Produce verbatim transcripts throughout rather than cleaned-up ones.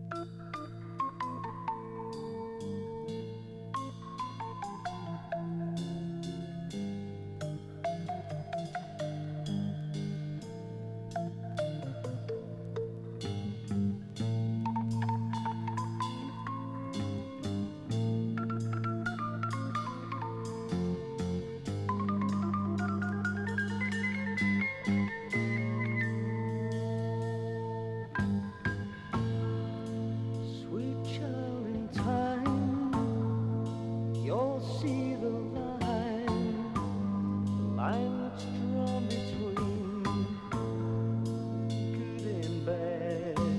See the line, the line that's drawn between good and bad.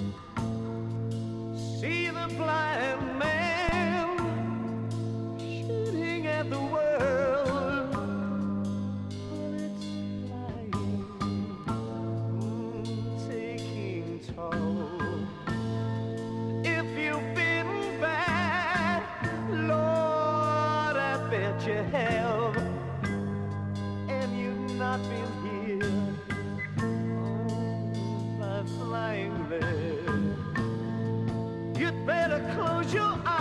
See the blind man shooting at the world, bullets flying, mm, taking toll. If you've been bad, Lord, bet you have, and you've not been here oh, by flying there. You'd better close your eyes.